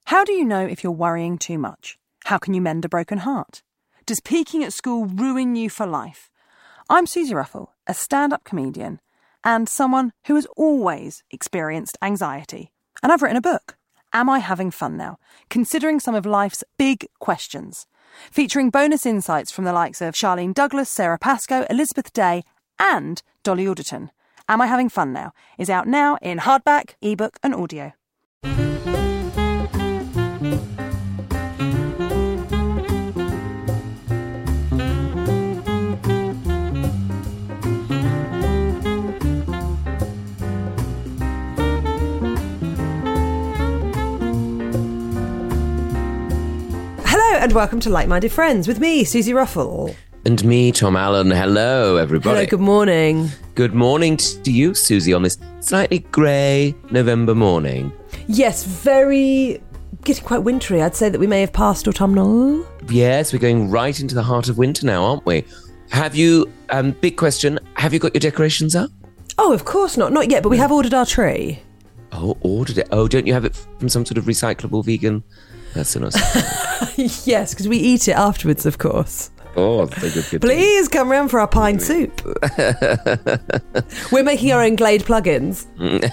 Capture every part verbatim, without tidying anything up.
How do you know if you're worrying too much? How can you mend a broken heart? Does peaking at school ruin you for life? I'm Susie Ruffle, a stand-up comedian and someone who has always experienced anxiety. And I've written a book, Am I Having Fun Now? Considering some of life's big questions. Featuring bonus insights from the likes of Charlene Douglas, Sarah Pascoe, Elizabeth Day and Dolly Alderton. Am I Having Fun Now? Is out now in hardback, ebook and audio. And welcome to Like-Minded Friends with me, Susie Ruffle. And me, Tom Allen. Hello, everybody. Hello, good morning. Good morning to you, Susie, on this slightly grey November morning. Yes, very... getting quite wintry. I'd say that we may have passed autumnal. Yes, we're going right into the heart of winter now, aren't we? Have you, um, big question, have you got your decorations up? Oh, of course not. Not yet, but we have ordered our tree. Oh, ordered it. Oh, don't you have it from some sort of recyclable vegan... That's so nice. Yes, because we eat it afterwards, of course. Oh, so good, good. Please come round for our pine soup. We're making our own Glade plugins.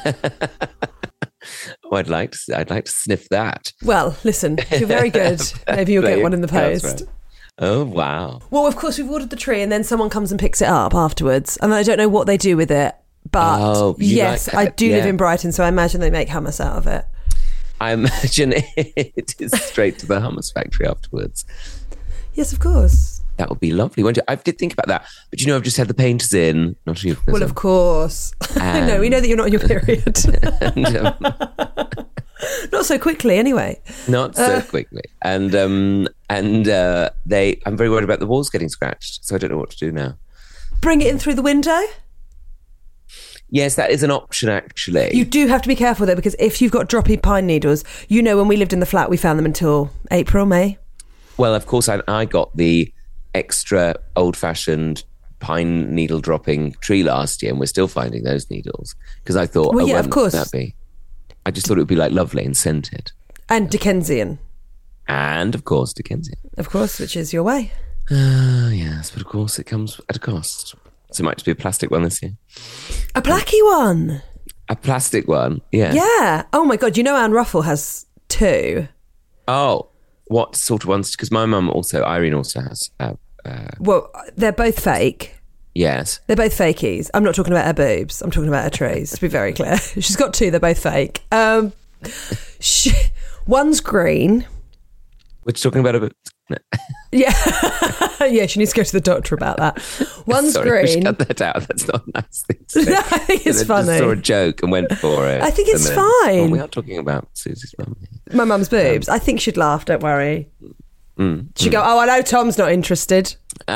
Oh, I'd like to. I'd like to sniff that. Well, listen, you're very good. Maybe you'll get one in the post. Right. Oh wow. Well, of course, we've ordered the tree, and then someone comes and picks it up afterwards, and I don't know what they do with it. But oh, yes, like I do yeah. live in Brighton, so I imagine they make hummus out of it. I imagine it is straight to the hummus factory afterwards. Yes, of course. That would be lovely, won't you? I did think about that. But you know, I've just had the painters in. Not you. Well, of course. Um, no, we know that you're not on your period. and, um, not so quickly, anyway. Not so uh, quickly. And um, and uh, they, I'm very worried about the walls getting scratched. So I don't know what to do now. Bring it in through the window? Yes, that is an option, actually. You do have to be careful, though, because if you've got droppy pine needles, you know, when we lived in the flat, we found them until April, May. Well, of course, I, I got the extra old-fashioned pine needle dropping tree last year, and we're still finding those needles. Because I thought, well, oh, yeah, well, of course. That be? I just thought it would be like lovely and scented. And Dickensian. And, of course, Dickensian. Of course, which is your way. Ah, uh, yes, but of course, it comes at a cost. So it might just be a plastic one this year. A placky one? A plastic one, yeah. Yeah. Oh, my God. You know Anne Ruffle has two. Oh, what sort of ones? Because my mum also, Irene also has. Uh, uh, well, they're both fake. Yes. They're both fakies. I'm not talking about her boobs. I'm talking about her trees, to be very clear. She's got two. They're both fake. Um, she, one's green. We're talking about a... No. Yeah. Yeah, she needs to go to the doctor about that. One's Sorry, green. Cut that out. That's not a nice thing to say. No, I think it's I funny. just saw a joke and went for it. I think it's then, fine. Well, we are talking about Susie's mum. My mum's boobs. Um, I think she'd laugh, don't worry. Mm, She'd mm. go, oh, I know Tom's not interested.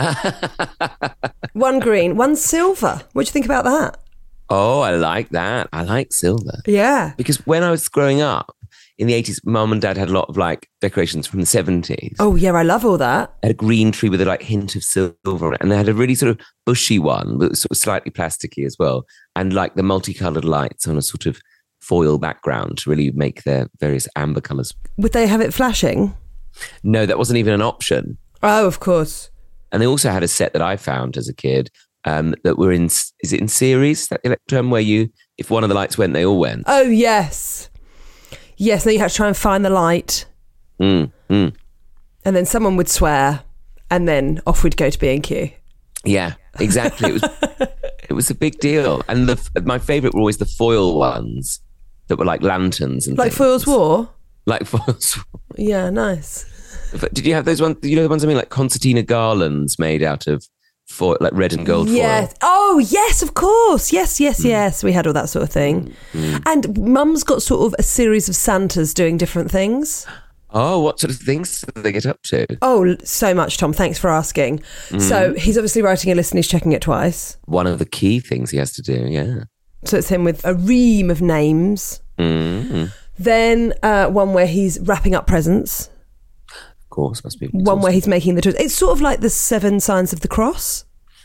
One green, one silver. What do you think about that? Oh, I like that. I like silver. Yeah. Because when I was growing up, in the eighties, mum and dad had a lot of like decorations from the seventies. Oh, yeah, I love all that. Had a green tree with a like hint of silver on it. And they had a really sort of bushy one, but sort of slightly plasticky as well. And like the multicolored lights on a sort of foil background to really make their various amber colours. Would they have it flashing? No, that wasn't even an option. Oh, of course. And they also had a set that I found as a kid um, that were in, is it in series, that electrum, where you, if one of the lights went, they all went? Oh, yes. Yes, then you had to try and find the light. Mm, mm. And then someone would swear, and then off we'd go to B and Q. Yeah, exactly. It was it was a big deal. And the, my favourite were always the foil ones that were like lanterns. and Like things. Foyle's War? Like Foyle's War. Yeah, nice. Did you have those ones, you know the ones I mean, like concertina garlands made out of foil, like red and gold yes. foil? Oh, yes, of course. Yes, yes, mm. yes. We had all that sort of thing. Mm. And Mum's got sort of a series of Santas doing different things. Oh, what sort of things do they get up to? Oh, so much, Tom. Thanks for asking. Mm. So he's obviously writing a list and he's checking it twice. One of the key things he has to do, yeah. So it's him with a ream of names. Mm. Then uh, one where he's wrapping up presents. Of course, must be. One where he's making the toys. It's sort of like the seven signs of the cross.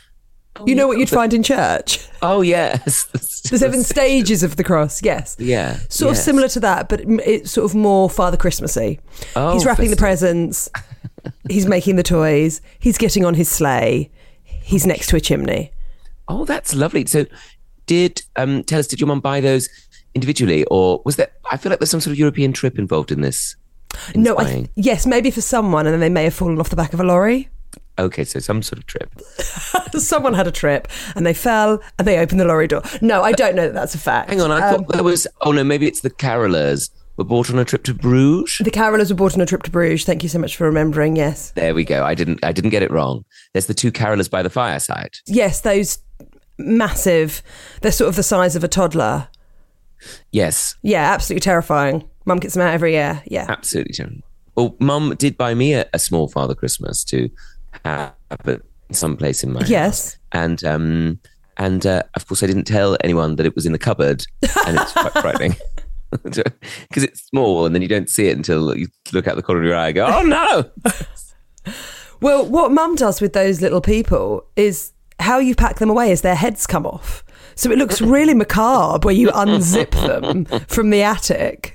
You know what you'd find in church? Oh, yes. The seven stages of the cross, yes. Yeah. Sort yes. of similar to that, but it's sort of more Father Christmassy. Oh, he's wrapping festive. the presents. He's making the toys. He's getting on his sleigh. He's next to a chimney. Oh, that's lovely. So did, um, tell us, did your mum buy those individually, or was there, I feel like there's some sort of European trip involved in this? In No, I th- yes, maybe for someone, and then they may have fallen off the back of a lorry. Okay, so some sort of trip. Someone had a trip and they fell and they opened the lorry door. No, I don't know that that's a fact. Hang on, I Um, thought there was, oh no, maybe it's the carolers were bought on a trip to Bruges. The carolers were bought on a trip to Bruges. Thank you so much for remembering, yes. There we go. I didn't I didn't get it wrong. There's the two carolers by the fireside. Yes, those massive, they're sort of the size of a toddler. Yes, Yeah, absolutely terrifying. Mum gets them out every year, yeah. absolutely. Tim. Well, Mum did buy me a, a small Father Christmas to have at some place in my Yes. house. And um and uh, of course I didn't tell anyone that it was in the cupboard, and it's quite frightening. Because it's small and then you don't see it until you look out the corner of your eye and go, oh no. Well, what Mum does with those little people is how you pack them away is their heads come off. So it looks really macabre where you unzip them from the attic.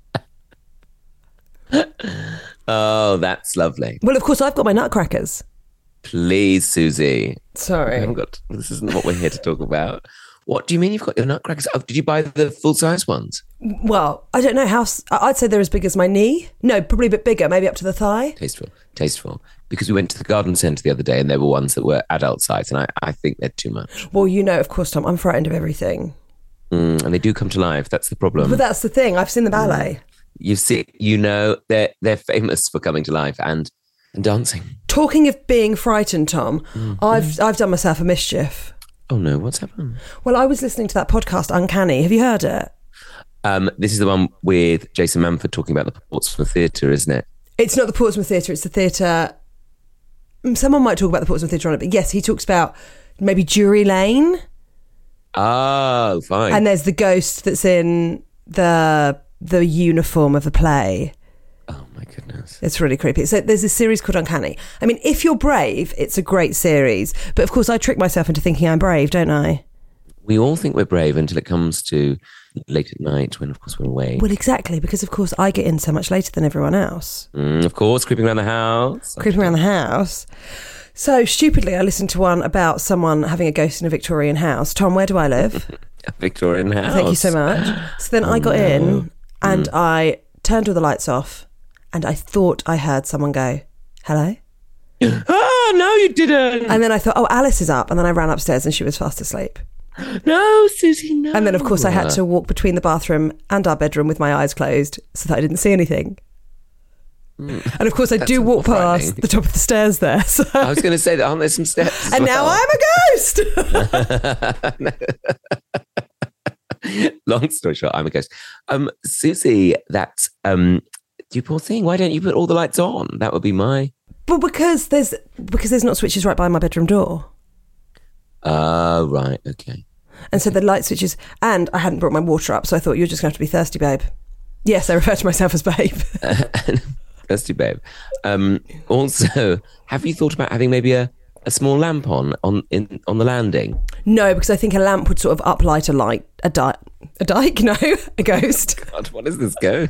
Oh, that's lovely. Well, of course, I've got my nutcrackers. Please, Susie. I Sorry. haven't got, this isn't what we're here to talk about. What do you mean you've got your nutcrackers? Oh, did you buy the full-size ones? Well, I don't know how... s- I'd say they're as big as my knee. No, probably a bit bigger, maybe up to the thigh. Tasteful, tasteful. Because we went to the garden centre the other day and there were ones that were adult size, and I, I think they're too much. Well, you know, of course, Tom, I'm frightened of everything. Mm, and they do come to life. That's the problem. But that's the thing. I've seen the ballet. You see, you know, they're they're famous for coming to life and and dancing. Talking of being frightened, Tom, Mm-hmm. I've I've done myself a mischief. Oh no, what's happened? Well, I was listening to that podcast, Uncanny. Have you heard it? Um, this is the one with Jason Manford talking about the Portsmouth Theatre, isn't it? It's not the Portsmouth Theatre, it's the theatre... Someone might talk about the Portsmouth Theatre on it, but yes, he talks about maybe Drury Lane. Oh, fine. And there's the ghost that's in the the uniform of the play. Oh my goodness. It's really creepy. So there's a series called Uncanny. I mean, if you're brave, it's a great series. But of course, I trick myself into thinking I'm brave, don't I? We all think we're brave until it comes to late at night when, of course, we're awake. Well, exactly, because of course I get in so much later than everyone else. Mm, of course, creeping around the house. Creeping around the house. So stupidly, I listened to one about someone having a ghost in a Victorian house. Tom, where do I live? A Victorian house. Thank you so much. So then I got in and I turned all the lights off and I thought I heard someone go, hello? Oh, no, you didn't. And then I thought, oh, Alice is up. And then I ran upstairs and she was fast asleep. No, Susie, no. And then, of course, I had to walk between the bathroom and our bedroom with my eyes closed so that I didn't see anything. Mm. And, of course, I That's do walk frightening. past the top of the stairs there. So. I was going to say, that aren't there some steps? as And now well? I'm a ghost. Long story short, I'm a ghost. Um, Susie, that's um, you poor thing. Why don't you put all the lights on? That would be my. But because there's because there's not switches right by my bedroom door. Oh, right, okay. And so the light switches, and I hadn't brought my water up, so I thought you're just going to have to be thirsty, babe. Yes, I refer to myself as babe. Thirsty babe. Um, also, have you thought about having maybe a, a small lamp on on in on the landing? No, because I think a lamp would sort of uplight a light, a di- a dyke, no, a ghost. God, what is this ghost?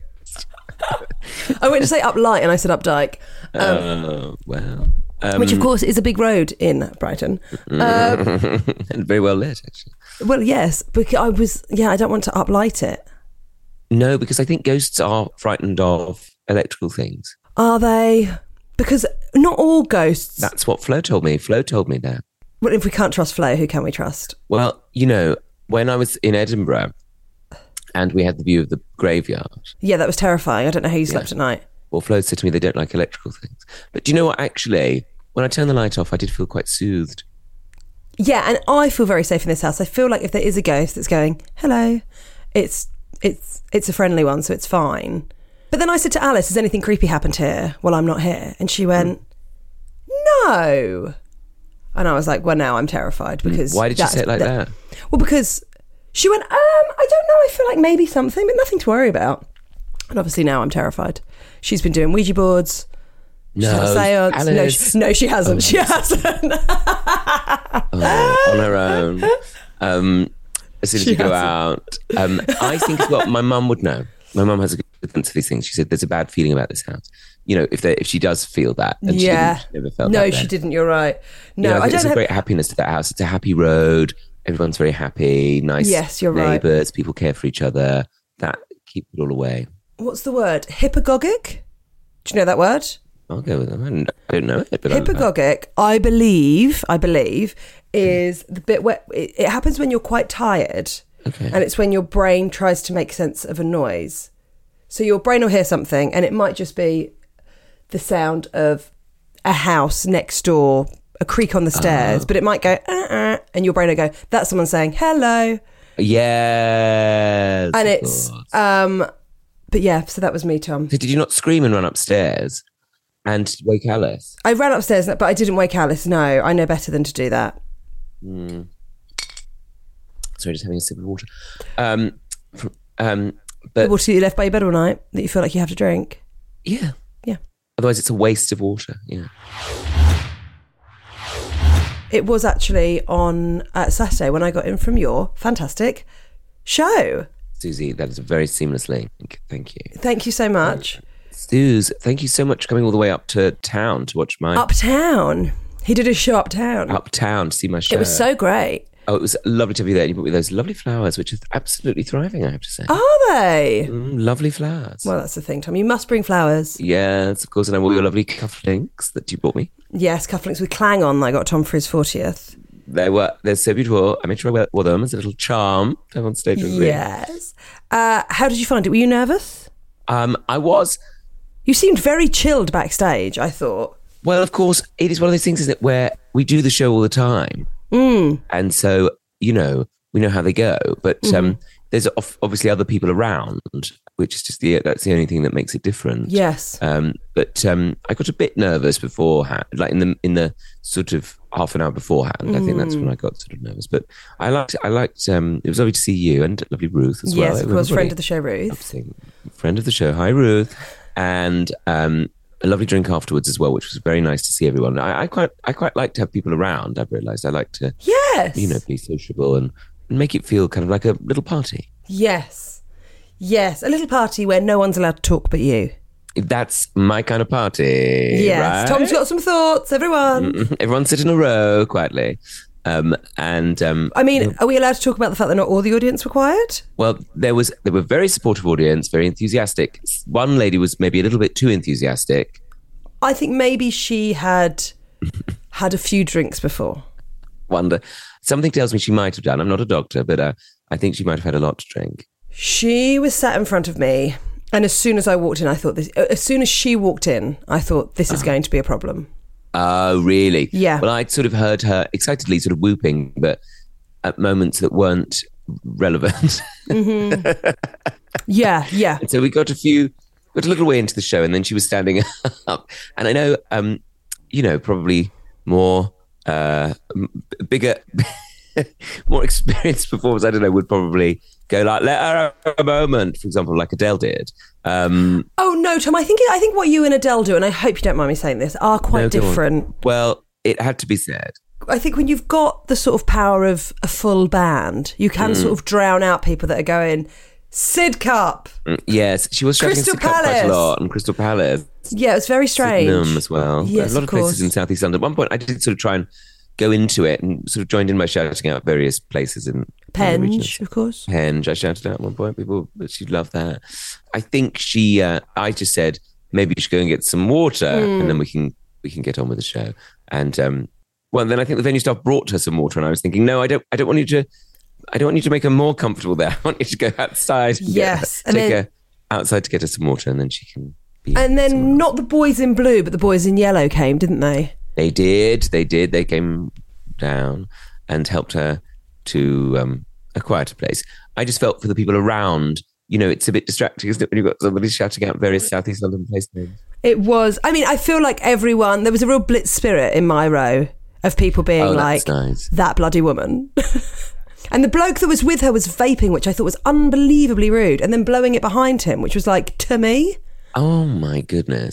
I went to say uplight, and I said updike. Um, Oh, well. Um, which, of course, is a big road in Brighton. Um, and very well lit, actually. well, yes, because I was, yeah, I don't want to uplight it. No, because I think ghosts are frightened of electrical things. Are they? Because not all ghosts. That's what Flo told me. Flo told me that. Well, if we can't trust Flo, who can we trust? Well, you know, when I was in Edinburgh and we had the view of the graveyard, Yeah, that was terrifying. I don't know how you slept at night. well, Flo said to me they don't like electrical things. But do you know what? Actually, when I turned the light off, I did feel quite soothed. Yeah, and I feel very safe in this house. I feel like if there is a ghost that's going, hello, it's it's it's a friendly one, so it's fine. But then I said to Alice, has anything creepy happened here while I'm not here? And she went, no. And I was like, well, now I'm terrified because... Why did you that's- say it like that? Well, because she went, um, I don't know, I feel like maybe something, but nothing to worry about. And obviously now I'm terrified. She's been doing Ouija boards. No, She's had a seance. No, Alice. she, no, she hasn't. Oh, she hasn't. Oh, on her own. Um, as soon as She you go hasn't. out. Um, I think as well, my mum would know. My mum has a good sense of these things. She said there's a bad feeling about this house. You know, if they, if she does feel that. And Yeah. she, didn't, she never felt No, that she then. didn't. You're right. No, You know, I I think don't there's a have. great happiness to that house. It's a happy road. Everyone's very happy. Nice Yes, you're right. neighbours. People care for each other. That keeps it all away. What's the word? Hypnagogic? Do you know that word? I'll go with them. I don't, I don't know it, but I'm- Hypnagogic, I believe, I believe, is the bit where it, it happens when you're quite tired, Okay. and it's when your brain tries to make sense of a noise. So your brain will hear something, and it might just be the sound of a house next door, a creak on the stairs, but it might go, uh-uh, and your brain will go, that's someone saying hello. Yes. And of it's, course. um, but yeah, so that was me, Tom. So did you not scream and run upstairs and wake Alice? I ran upstairs, but I didn't wake Alice. No, I know better than to do that. Sorry, just having a sip of water. Um, fr- um, The but water that you left by your bed all night that you feel like you have to drink. yeah, Yeah. otherwise it's a waste of water. Yeah. It was actually on uh, Saturday when I got in from your fantastic show. Susie, that is a very seamless link. Thank you. Thank you so much. Suze, thank you so much for coming all the way up to town to watch my Uptown. He did a show uptown. uptown to see my show. It was so great. Oh, it was lovely to be there. You brought me those lovely flowers, which are absolutely thriving, I have to say. Are they? Mm, lovely flowers. Well, that's the thing, Tom. You must bring flowers. Yes, of course. And I wore your lovely cufflinks that you bought me. Yes, cufflinks with clang on that I got Tom for his fortieth. They were, they're so beautiful. I made sure I wore them as a little charm to have on stage with me. Yes. Uh, how did you find it? Were you nervous? Um, I was, You seemed very chilled backstage, I thought. well, of course, it is one of those things, isn't it, where we do the show all the time. Mm. And so, you know, we know how they go. But um, there's of- obviously other people around, which is just the, that's the only thing that makes it different. Yes. Um, but um, I got a bit nervous beforehand, like in the in the sort of half an hour beforehand. I think that's when I got sort of nervous. But I liked, I liked. Um, it was lovely to see you and lovely Ruth as well. Yes, of course, Everybody. friend of the show, Ruth. Obviously, friend of the show. Hi, Ruth, and um, a lovely drink afterwards as well, which was very nice to see everyone. I, I quite, I quite like to have people around. I've realised I like to, Yes. you know, be sociable and make it feel kind of like a little party. Yes. Yes. A little party where no one's allowed to talk but you. That's my kind of party. Yes. right? Tom's got some thoughts, everyone. Everyone sit in a row quietly. Um, and um, I mean, are we allowed to talk about the fact that not all the audience were quiet? well, there was there were very supportive audience, very enthusiastic. One lady was maybe a little bit too enthusiastic. I think maybe she had had a few drinks before. Wonder something tells me she might have done. I'm not a doctor, but uh, I think she might have had a lot to drink. She was sat in front of me, and as soon as I walked in, I thought this. As soon as she walked in, I thought this is going to be a problem. Oh, really? Yeah. Well, I'd sort of heard her excitedly sort of whooping, but at moments that weren't relevant. Yeah, yeah. And so we got a few, got a little way into the show, and then she was standing up. And I know, um, you know, probably more, uh, m- bigger, more experienced performers, I don't know, would probably go like, let her have a moment, for example, like Adele did. Um, Oh no, Tom. I think I think what you and Adele do, and I hope you don't mind me saying this, are quite no, go on. different. Well, it had to be said. I think when you've got the sort of power of a full band, you can sort of drown out people that are going, Sid Cup. Mm, Yes, she was shouting Crystal Sid Cup quite Palace. a lot, and Crystal Palace. Yeah, it's very strange. Sydenham as well. Yes, a lot of of places course. in southeast London. At one point, I did sort of try and go into it and sort of joined in by shouting out various places in in the regions. Penge, of course. Penge, I shouted out at one point. People, she'd love that. I think she. Uh, I just said maybe you should go and get some water, Hmm. and then we can we can get on with the show. And um, well, then I think the venue staff brought her some water, and I was thinking, no, I don't. I don't want you to. I don't want you to make her more comfortable there. I want you to go outside. And Yes, get and her, take then- her outside to get her some water, and then she can. Be And somewhere then else. not the boys in blue, but the boys in yellow came, didn't they? They did. They did. They came down and helped her to um, a quieter place. I just felt for the people around, you know, it's a bit distracting, isn't it, when you've got somebody shouting out various Southeast London place names? It was. I mean, I feel like everyone, there was a real blitz spirit in my row of people being Oh, like, that's nice. that bloody woman. And the bloke that was with her was vaping, which I thought was unbelievably rude, and then blowing it behind him, which was like, to me. Oh, my goodness.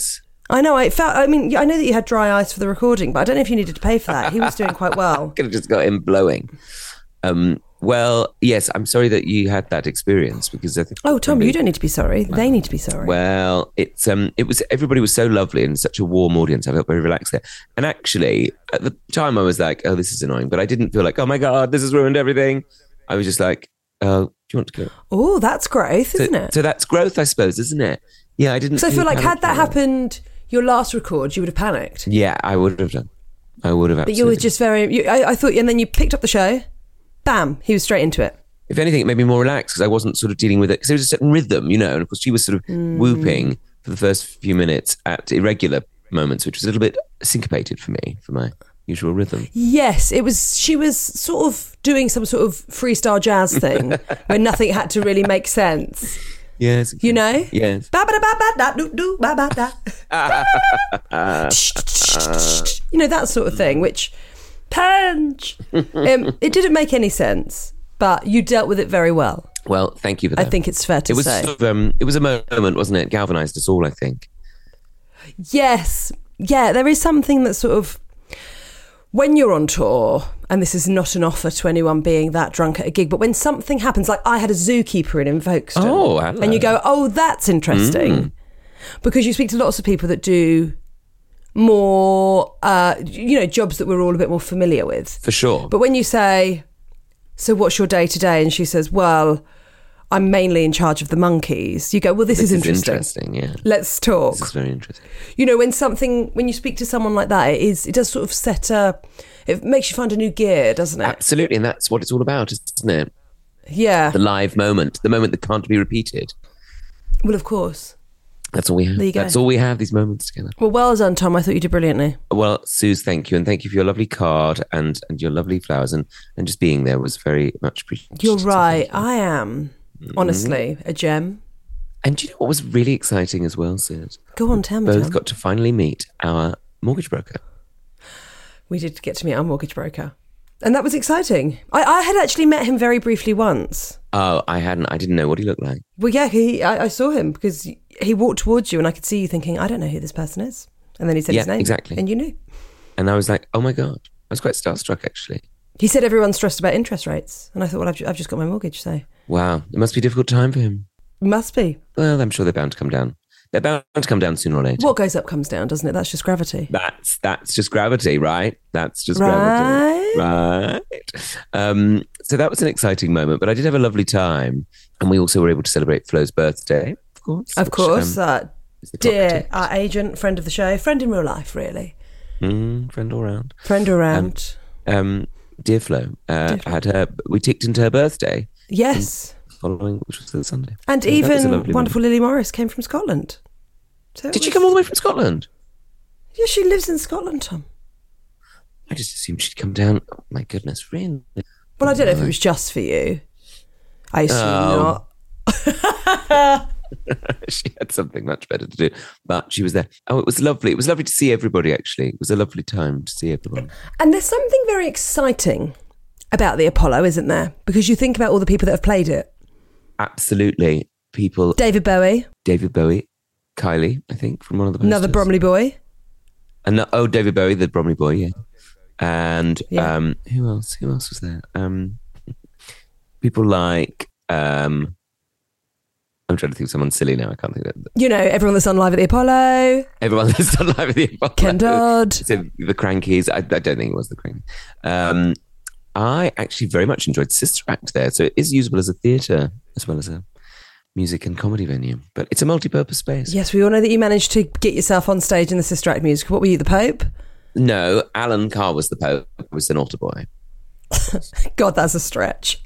I know. I felt. I mean, I know that you had dry ice for the recording, but I don't know if you needed to pay for that. He was doing quite well. Could have just got him blowing. Um, well, yes, I'm sorry that you had that experience because I think. Oh, Tom, you don't need to be sorry. They need to be sorry. Well, it's um, it was everybody was so lovely and such a warm audience. I felt very relaxed there. And actually, at the time, I was like, "Oh, this is annoying," but I didn't feel like, "Oh my god, this has ruined everything." I was just like, "Oh, do you want to go?" Oh, that's growth, isn't so, it? So that's growth, I suppose, isn't it? Yeah, I didn't. So I feel like had that panicked. happened, your last record, you would have panicked. Yeah, I would have done. I would have. But Absolutely. you were just very. You, I, I thought, and then you picked up the show. Bam! He was straight into it. If anything, it made me more relaxed because I wasn't sort of dealing with it because there was a certain rhythm, you know. And of course, she was sort of Mm. whooping for the first few minutes at irregular moments, which was a little bit syncopated for me, for my usual rhythm. Yes, it was. She was sort of doing some sort of freestyle jazz thing where nothing had to really make sense. Yes, You know? yes. Ba ba ba ba da do do ba ba da. You know, that sort of thing. Which punch. Um, it didn't make any sense, but you dealt with it very well. Well, thank you for I that. think it's fair to it was say. sort of, um, it was a moment, wasn't it? Galvanised us all, I think. Yes. Yeah, there is something that sort of, when you're on tour, and this is not an offer to anyone being that drunk at a gig, but when something happens, like I had a zookeeper in in Folkestone. Oh, hello. And you go, oh, that's interesting. Because you speak to lots of people that do more, uh, you know, jobs that we're all a bit more familiar with. For sure. But when you say, so what's your day to day? And she says, well, I'm mainly in charge of the monkeys. You go, well, this, this is interesting. interesting, yeah. Let's talk. This is very interesting. You know, when something, when you speak to someone like that, it is, it does sort of set a, it makes you find a new gear, doesn't it? Absolutely, and that's what it's all about, isn't it? Yeah. The live moment, the moment that can't be repeated. Well, of course. That's all we have. There you go. That's all we have, these moments together. Well, well done, Tom. I thought you did brilliantly. Well, Suze, thank you. And thank you for your lovely card and, and your lovely flowers. And, and just being there was very much appreciated. You're So right. thank you. I am, honestly, a gem. And do you know what was really exciting as well, Suze? Go on, tell me, Both Tom. got to finally meet our mortgage broker. We did get to meet our mortgage broker. And that was exciting. I, I had actually met him very briefly once. Oh, I hadn't. I didn't know what he looked like. Well, yeah, he, I, I saw him because he walked towards you and I could see you thinking, I don't know who this person is. And then he said Yeah, his name. exactly. And you knew. And I was like, oh my God. I was quite starstruck, actually. He said everyone's stressed about interest rates. And I thought, well, I've, ju- I've just got my mortgage, so Wow. It must be a difficult time for him. must be. Well, I'm sure they're bound to come down. They're bound to come down sooner or later. What goes up comes down, doesn't it? That's just gravity. That's that's just gravity, right? That's just Right. gravity, right? Um, so that was an exciting moment, but I did have a lovely time, and we also were able to celebrate Flo's birthday, of course. Of which, course. um, uh, is the dear, cocktail. our agent, friend of the show, friend in real life, really. Mm, friend all round. Friend around. Um, dear Flo, uh, had her. We ticked into her birthday Yes. following, which was the Sunday, And So that was a even lovely wonderful Lily Morris came from Scotland. So moment. it Did she was- come all the way from Scotland? Yeah, she lives in Scotland, Tom. I just assumed she'd come down. Oh, my goodness, really? Well, I don't know if it was just for you. I assume Oh. not. She had something much better to do, but she was there. Oh, it was lovely. It was lovely to see everybody, actually. It was a lovely time to see everyone. And there's something very exciting about the Apollo, isn't there? Because you think about all the people that have played it. Absolutely. People, David Bowie, David Bowie, Kylie, I think, from one of the posters. another Bromley boy. And no- oh, David Bowie, the Bromley boy, yeah. And Yeah. um, who else? Who else was there? Um, people like, um, I'm trying to think of someone silly now. I can't think of it. You know, everyone that's on live at the Apollo. Everyone that's done live at the Apollo. Ken Dodd. So the Crankies. I, I don't think it was the Crankies. Um, I actually very much enjoyed Sister Act there. So it is usable as a theatre as well as a music and comedy venue. But it's a multi-purpose space. Yes, we all know that you managed to get yourself on stage in the Sister Act musical. What were you, the Pope? No, Alan Carr was the Pope. I was an altar boy. God, that's a stretch.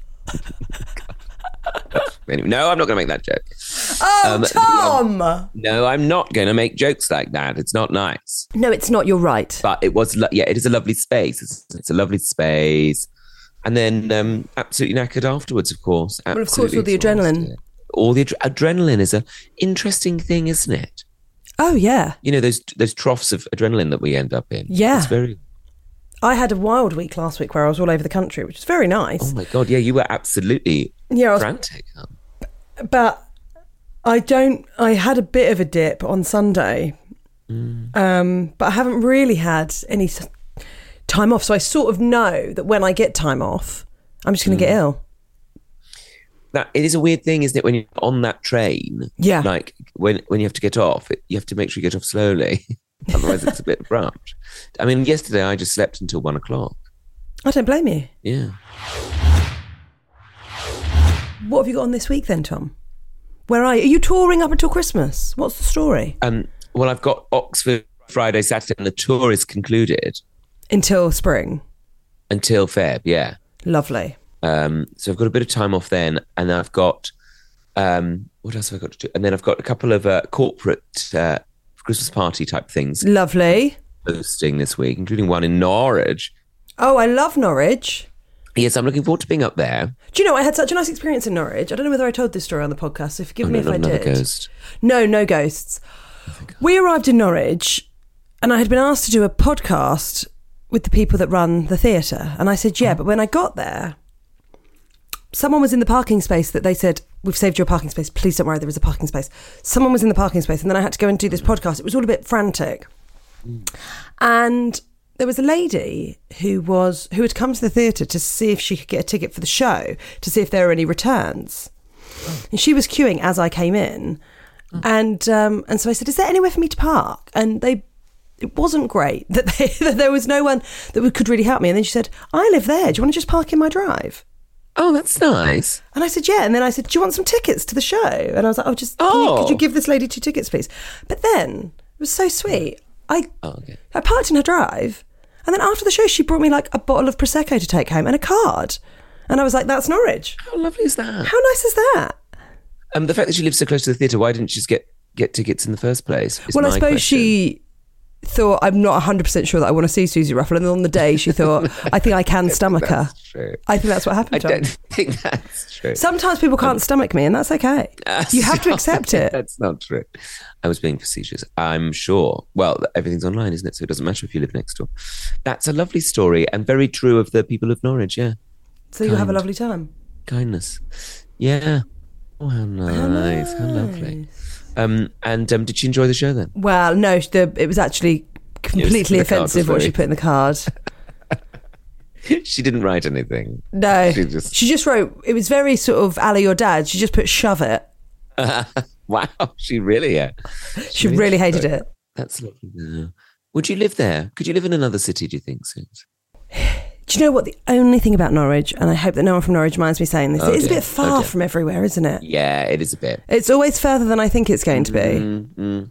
Anyway, no, I'm not going to make that joke. Oh, Um, the, Tom! No, I'm not going to make jokes like that. It's not nice. No, it's not. You're right. But it was, lo- yeah, it is a lovely space. It's, it's a lovely space. And then um, absolutely knackered afterwards, of course. Well, of course, all the Absolutely adrenaline. exhausted. All the adre- adrenaline is a interesting thing, isn't it? Oh, yeah. You know, those those troughs of adrenaline that we end up in. Yeah. It's very, I had a wild week last week where I was all over the country, which was very nice. oh my God, yeah, you were absolutely Yeah, I was- frantic. But I don't, I had a bit of a dip on Sunday Mm. Um, but I haven't really had any time off. So I sort of know that when I get time off, I'm just going to mm. get ill. That it is a weird thing, isn't it? When you're on that train, yeah, like when when you have to get off, it, you have to make sure you get off slowly. Otherwise, it's a bit abrupt. I mean, yesterday I just slept until one o'clock. I don't blame you. Yeah. What have you got on this week then, Tom? Where are you? Are you touring up until Christmas? What's the story? Um. Well, I've got Oxford Friday, Saturday, and the tour is concluded until spring. Until Feb, yeah. Lovely. Um, so I've got a bit of time off then, and I've got um, what else have I got to do? And then I've got a couple of uh, corporate uh, Christmas party type things. Lovely. Hosting this week, including one in Norwich. Oh, I love Norwich. Yes, I'm looking forward to being up there. Do you know, I had such a nice experience in Norwich. I don't know whether I told this story on the podcast, so forgive oh, me no, if I did. Ghost. No, no ghosts. We arrived in Norwich, and I had been asked to do a podcast with the people that run the theatre. And I said, yeah, oh. but when I got there, someone was in the parking space that they said, we've saved your parking space. Please don't worry, there is a parking space. Someone was in the parking space, and then I had to go and do this podcast. It was all a bit frantic. Mm. And there was a lady who was who had come to the theatre to see if she could get a ticket for the show, to see if there were any returns. Oh. And she was queuing as I came in. Oh. And um, and so I said, is there anywhere for me to park? And they it wasn't great that, they, that there was no one that could really help me. And then she said, I live there. Do you want to just park in my drive? Oh, that's nice. And I said, yeah. And then I said, do you want some tickets to the show? And I was like, oh, just oh. Can you, could you give this lady two tickets, please? But then it was so sweet. I oh, okay. I parked in her drive. And then after the show, she brought me like a bottle of Prosecco to take home and a card. And I was like, that's Norwich. How lovely is that? How nice is that? Um, the fact that she lives so close to the theatre, why didn't she just get, get tickets in the first place? Well, I suppose question. she thought, I'm not one hundred percent sure that I want to see Susie Ruffle. And then on the day, she thought, I think I can stomach her. True. I think that's what happened, I Tom. don't think that's true. Sometimes people can't um, stomach me, and that's okay. Uh, you have to accept it. That's not true. I was being facetious. I'm sure. Well, everything's online, isn't it? So it doesn't matter if you live next door. That's a lovely story and very true of the people of Norwich, yeah. So you'll have a lovely time. Kindness. Yeah. Oh, how nice. How, nice. how lovely. Um, and um, did she enjoy the show then? Well, no, the, it was actually completely was, offensive what she put in the card. She didn't write anything. No. She just... she just wrote, it was very sort of Ali your dad. She just put shove it. Uh, wow, she really, yeah. She, she really, really hated it. it. That's lovely. Yeah. Would you live there? Could you live in another city, do you think, Suze? Do you know what? The only thing about Norwich, and I hope that no one from Norwich minds me saying this, oh, it is dear. a bit far oh, from everywhere, isn't it? Yeah, it is a bit. It's always further than I think it's going to be. Mm-hmm.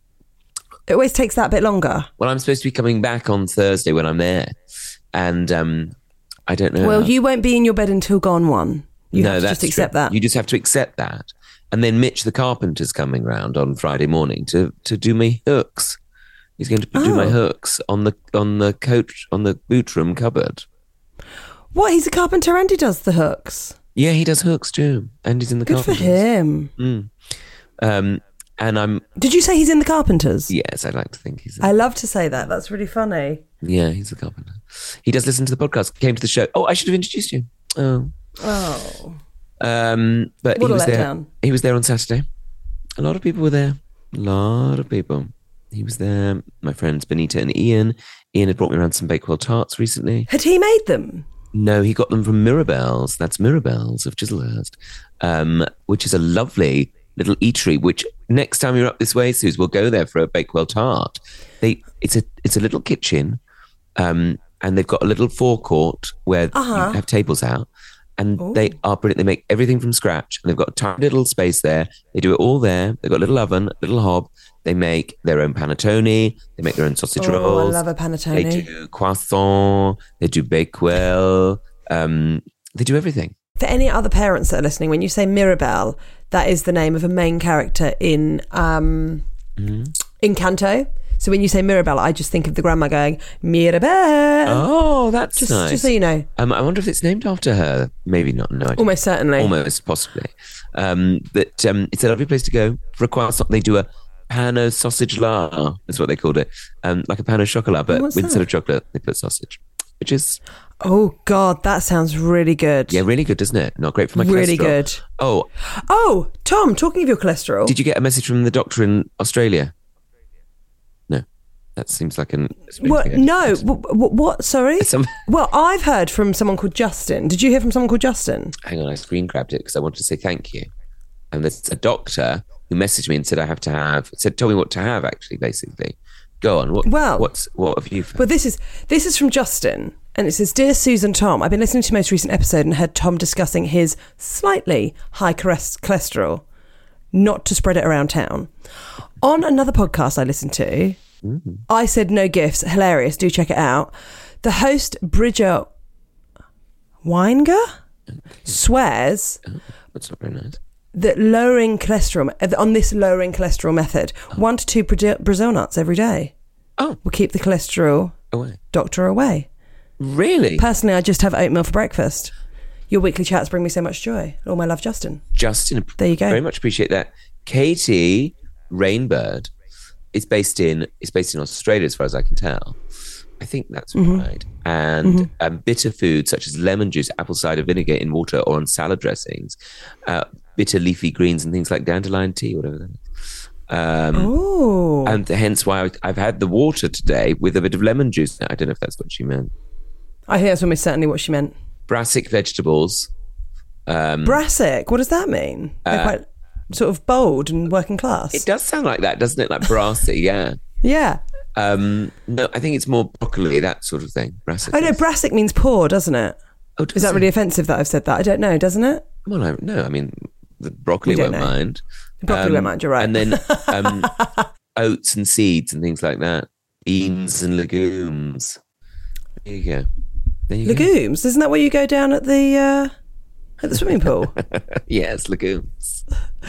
It always takes that bit longer. Well, I'm supposed to be coming back on Thursday when I'm there. And um, I don't know. Well, how... you won't be in your bed until gone one. You no, have to that's just accept true. that. You just have to accept that. And then Mitch the carpenter's coming round on Friday morning to, to do me hooks. He's going to do oh. my hooks on the on the coach on the boot room cupboard. What? He's a carpenter and he does the hooks. Yeah, he does hooks too, and he's in the Good carpenters. for him. Mm. Um, and I'm. Did you say he's in the carpenters? Yes, I'd like to think he's. In I love to say that. That's really funny. Yeah, he's a carpenter. He does listen to the podcast. Came to the show. Oh, I should have introduced you. Oh. Oh. Um, but what he was a there. Down. He was there on Saturday. A lot of people were there. A lot of people. He was there. My friends Benita and Ian. Ian had brought me around some Bakewell tarts recently. Had he made them? No, he got them from Mirabelle's. That's Mirabelle's of Chislehurst, um, which is a lovely little eatery. Which next time you're up this way, Suze, we'll go there for a Bakewell tart. They, it's a, it's a little kitchen, um, and they've got a little forecourt where uh-huh. you have tables out, and Ooh. They are brilliant. They make everything from scratch, and they've got a tiny little space there. They do it all there. They've got a little oven, a little hob. They make their own panettone. They make their own sausage oh, rolls. I love a panettone. They do croissant. They do Bakewell. Um, they do everything. For any other parents that are listening, when you say Mirabelle, that is the name of a main character in um, mm-hmm. Encanto. So when you say Mirabelle, I just think of the grandma going, Mirabelle. Oh, that's just, nice. Just so you know. Um, I wonder if it's named after her. Maybe not. No, I don't. Almost certainly. Almost, possibly. Um, but um, it's a lovely place to go for a croissant. They do a Pano sausage la, is what they called it. Um, like a pan au chocolat, but What's instead that? of chocolate, they put sausage, which is... Oh, God, that sounds really good. Yeah, really good, doesn't it? Not great for my cholesterol. Really good. Oh. Oh, Tom, talking of your cholesterol. Did you get a message from the doctor in Australia? No. That seems like an... What? No. What, what? Sorry? Some, well, I've heard from someone called Justin. Did you hear from someone called Justin? hang on, I screen grabbed it because I wanted to say thank you. And there's a doctor who messaged me and said I have to have... Said, tell me what to have, actually, basically. Go on. What, well, what's, what have you found? Well, this is, this is from Justin. And it says, Dear Susan Tom, I've been listening to your most recent episode and heard Tom discussing his slightly high cholesterol, not to spread it around town. On another podcast I listened to, mm-hmm. I said no gifts, hilarious, do check it out. The host, Bridger Weinger, okay. swears oh, that's not very nice. that lowering cholesterol, on this lowering cholesterol method, oh. one to two Brazil nuts every day oh. will keep the cholesterol away. doctor away. Really? Personally, I just have oatmeal for breakfast. Your weekly chats bring me so much joy. All my love, Justin. Justin, there you go. Very much appreciate that. Katie Rainbird is based in is based in Australia, as far as I can tell. I think that's mm-hmm. right. And mm-hmm. um, bitter foods such as lemon juice, apple cider vinegar in water, or on salad dressings, uh, bitter leafy greens, and things like dandelion tea, whatever that is. Um, oh. And hence why I've had the water today with a bit of lemon juice. I don't know if that's what she meant. I think that's almost certainly what she meant. Brassic vegetables. Um, Brassic? What does that mean? They're uh, quite sort of bold and working class. It does sound like that, doesn't it? Like brassy, yeah. Yeah. Um, no, I think it's more broccoli, that sort of thing. Brassic. Oh, no, brassic means poor, doesn't it? Oh, does Is that it? really offensive that I've said that? I don't know, doesn't it? Well, I, no, I mean, the broccoli won't know. mind. The broccoli um, won't mind, you're right. And then um, oats and seeds and things like that. Beans and legumes. There you go. There you legumes? go. Isn't that where you go down at the uh, at the swimming pool? Yes, legumes.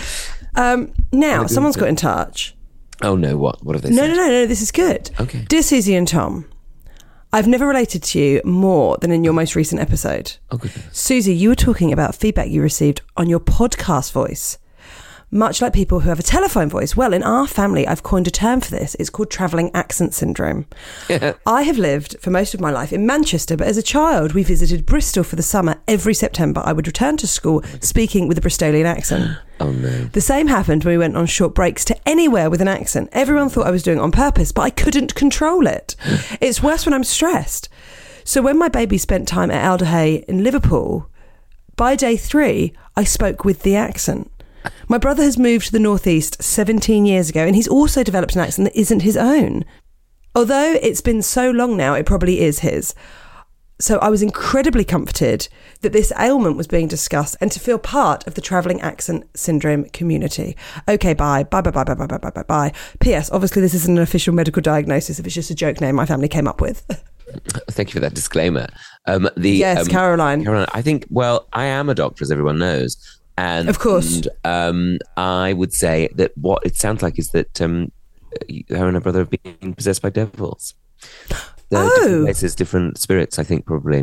Um, now, legumes someone's are... got in touch. Oh, no, what? What have they no, said? No, no, no, this is good. Okay. Dear Susie and Tom, I've never related to you more than in your most recent episode. Oh, goodness. Susie, you were talking about feedback you received on your podcast voice. Much like people who have a telephone voice. Well, in our family, I've coined a term for this. It's called travelling accent syndrome. I have lived for most of my life in Manchester, but as a child, we visited Bristol for the summer. Every September, I would return to school speaking with a Bristolian accent. Oh, no. The same happened when we went on short breaks to anywhere with an accent. Everyone thought I was doing it on purpose, but I couldn't control it. It's worse when I'm stressed. So when my baby spent time at Alderhay in Liverpool, by day three, I spoke with the accent. My brother has moved to the northeast seventeen years ago, and he's also developed an accent that isn't his own. Although it's been so long now, it probably is his. So I was incredibly comforted that this ailment was being discussed and to feel part of the travelling accent syndrome community. Okay, bye. Bye, bye, bye, bye, bye, bye, bye, bye, bye. P S. Obviously, this isn't an official medical diagnosis if it's just a joke name my family came up with. Thank you for that disclaimer. Um, the, yes, um, Caroline. Caroline. I think, well, I am a doctor, as everyone knows. And, of course. And, um, I would say that what it sounds like is that um, her and her brother have been possessed by devils. They're oh. Different places, different spirits, I think, probably.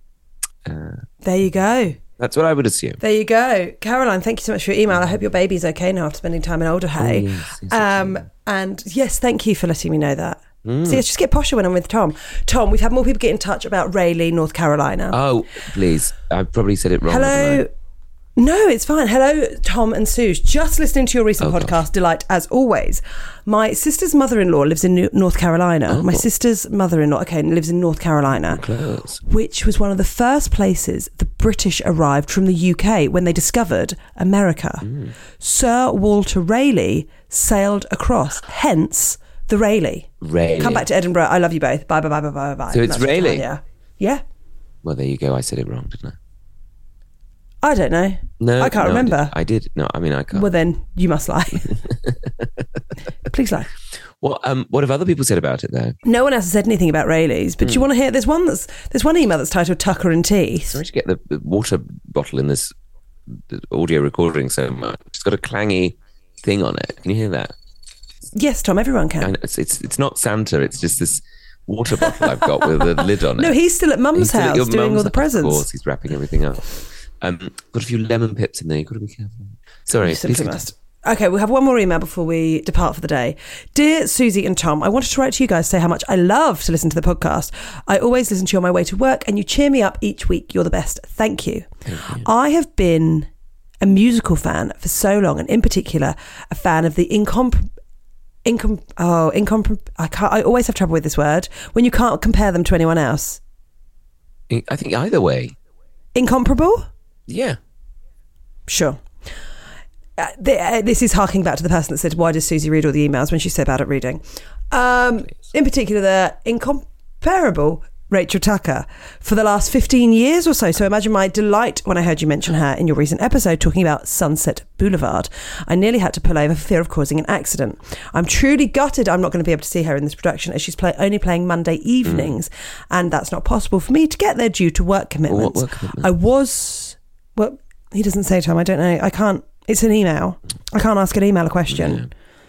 Uh, there you go. That's what I would assume. There you go. Caroline, thank you so much for your email. I hope your baby's okay now after spending time in Alderhay. Oh, yes, yes, um, and yes, thank you for letting me know that. Mm. See, I just get posher when I'm with Tom. Tom, we've had more people get in touch about Rayleigh, North Carolina. Oh, please. I probably said it wrong. Hello. No, it's fine. Hello, Tom and Suze. Just listening to your recent oh, podcast. Gosh. Delight, as always. My sister's mother-in-law lives in New- North Carolina. Oh. My sister's mother-in-law, okay, lives in North Carolina. Close. Which was one of the first places the British arrived from the U K when they discovered America. Mm. Sir Walter Raleigh sailed across, hence the Rayleigh. Rayleigh. Come back to Edinburgh. I love you both. Bye, bye, bye, bye, bye, bye. So it's Rayleigh? Yeah. Yeah. Well, there you go. I said it wrong, didn't I? I don't know. No, I can't no, remember. I did. I did. No, I mean, I can't. Well, then you must lie. Please lie. What um, what have other people said about it, though? No one else has said anything about Rayleigh's, but mm. you want to hear? There's one that's there's one email that's titled Tucker and Teeth. Sorry to get the water bottle in this audio recording so much. It's got a clangy thing on it. Can you hear that? Yes, Tom. Everyone can. And it's it's it's not Santa. It's just this water bottle I've got with a lid on it. No, he's still at Mum's house doing mum's all the presents. Of course, he's wrapping everything up. Um, got a few lemon pips in there. You've got to be careful. Sorry. You simply must. Okay, we'll have one more email before we depart for the day. Dear Susie and Tom, I wanted to write to you guys to say how much I love to listen to the podcast. I always listen to you on my way to work and you cheer me up each week. You're the best. Thank you. Thank you. I have been a musical fan for so long, and in particular, a fan of the incomparable Incom- oh, incom- I can't. I always have trouble with this word when you can't compare them to anyone else. I think either way. Incomparable? Yeah. Sure. Uh, th- uh, this is harking back to the person that said, why does Susie read all the emails when she's so bad at reading? Um, in particular, the incomparable Rachel Tucker for the last fifteen years or so. So imagine my delight when I heard you mention her in your recent episode talking about Sunset Boulevard. I nearly had to pull over for fear of causing an accident. I'm truly gutted I'm not going to be able to see her in this production as she's play- only playing Monday evenings, mm. and that's not possible for me to get there due to work commitments. What work commitment? I was... Well, he doesn't say, Tom. I don't know. I can't... It's an email. I can't ask an email a question.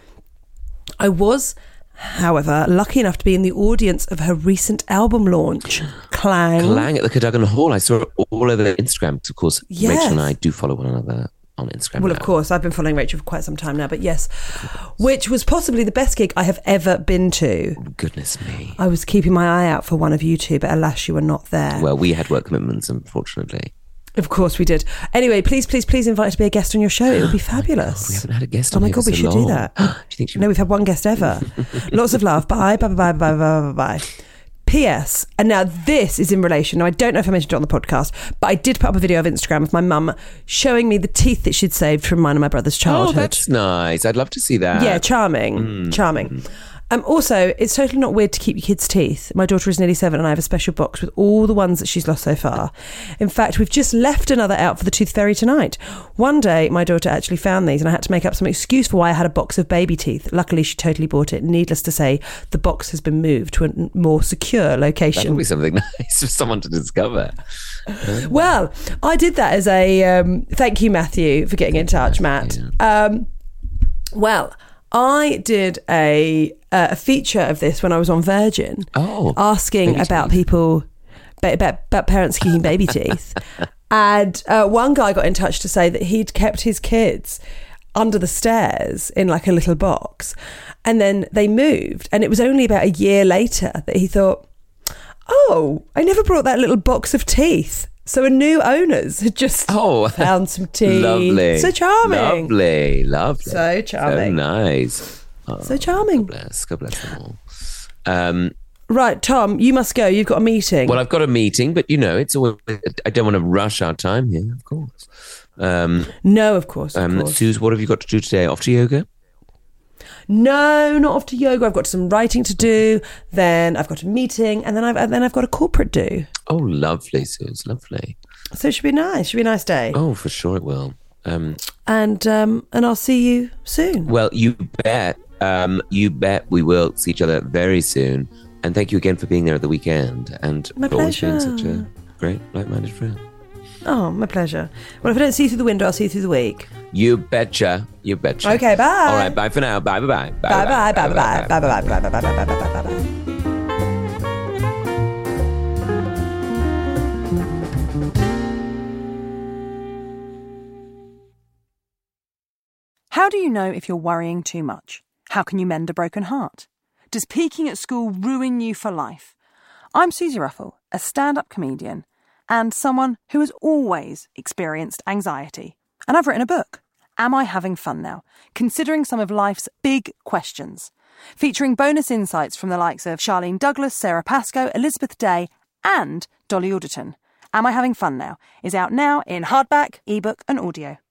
Yeah. I was... However, lucky enough to be in the audience of her recent album launch, Clang. Clang at the Cadogan Hall. I saw it all over Instagram. Because of course, yes. Rachel and I do follow one another on Instagram. Well, now. of course. I've been following Rachel for quite some time now, but yes. Which was possibly the best gig I have ever been to. Goodness me. I was keeping my eye out for one of you two, but alas, you were not there. Well, we had work commitments, unfortunately. Of course we did. Anyway, please, please, please invite to be a guest on your show. It would be fabulous. Oh, we haven't had a guest on Oh my here God, for we so should long. do that. do you think she... No, we've had one guest ever. Lots of love. Bye, bye, bye, bye, bye, bye, bye, bye. P S. And now this is in relation. Now, I don't know if I mentioned it on the podcast, but I did put up a video of Instagram of my mum showing me the teeth that she'd saved from mine and my brother's childhood. Oh, that's nice. I'd love to see that. Yeah, charming. Mm. Charming. Um, also, it's totally not weird to keep your kids' teeth. My daughter is nearly seven and I have a special box with all the ones that she's lost so far. In fact, we've just left another out for the tooth fairy tonight. One day, my daughter actually found these and I had to make up some excuse for why I had a box of baby teeth. Luckily, she totally bought it. Needless to say, the box has been moved to a more secure location. That would be something nice for someone to discover. Well, I did that as a... Um, thank you, Matthew, for getting in touch, Matt. Yeah. Um, well... I did a uh, a feature of this when I was on Virgin, oh, asking about teeth. people about, about parents keeping baby teeth, and uh, one guy got in touch to say that he'd kept his kids under the stairs in like a little box, and then they moved, and it was only about a year later that he thought, "Oh, I never brought that little box of teeth." So a new owners had just oh, found some teeth. Lovely. So charming. Lovely. Lovely. So charming. So nice. Oh, so charming. God bless. God bless them all. Um, right, Tom, you must go. You've got a meeting. Well, I've got a meeting, but you know, it's always, I don't want to rush our time here, of course. Um, no, of course, of um, course. Suze, what have you got to do today? Off to yoga? No, not off to yoga. I've got some writing to do. Then I've got a meeting, and then I've and then I've got a corporate do. Oh, lovely, Suze, lovely. So it should be nice. Should be a nice day. Oh, for sure it will. Um, and um, and I'll see you soon. Well, you bet. Um, you bet we will see each other very soon. And thank you again for being there at the weekend and my for always pleasure. being such a great, like-minded friend. Oh, my pleasure. Well, if I don't see you through the window, I'll see you through the week. You betcha. You betcha. Okay, bye. All right, bye for now. Bye, bye, bye. Bye, bye, bye, bye, bye, bye, bye, bye, bye, bye, bye, bye, bye, bye. How do you know if you're worrying too much? How can you mend a broken heart? Does peaking at school ruin you for life? I'm Susie Ruffle, a stand-up comedian and someone who has always experienced anxiety. And I've written a book, Am I Having Fun Now? Considering some of life's big questions. Featuring bonus insights from the likes of Charlene Douglas, Sarah Pascoe, Elizabeth Day and Dolly Alderton. Am I Having Fun Now? Is out now in hardback, ebook and audio.